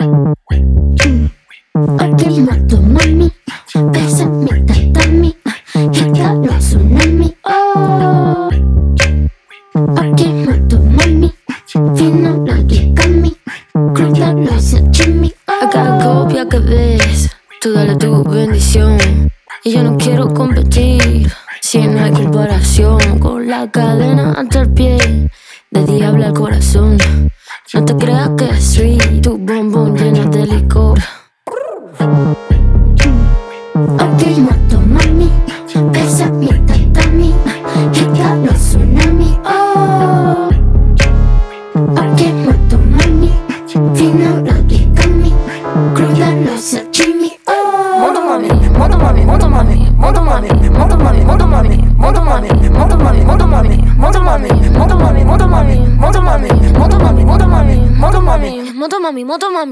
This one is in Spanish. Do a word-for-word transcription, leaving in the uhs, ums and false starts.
Aquí mato mami, besa mi tatami, gitano tsunami. Oh, aquí mato mami, fino like kami, cruda lo sashimi. A cada copia que ves, tú dale tu bendición. Y yo no quiero competir, si no hay comparación. Con la cadena hasta el pie, de diablo al corazón. No te creas que es sweet, tu bombón llena de licor. Aquí mato mami, besa mi tatami, gitano tsunami. Oh, aquí mato mami, fino like kami, cruda lo sashimi. Moto mami, moto mami, moto mami, moto mami, moto mami, moto mami, moto mami, moto mami, moto mami, moto mami, moto mami, moto mami, moto mami, moto mami, moto mami, moto mami, moto mami, moto mami, moto mami.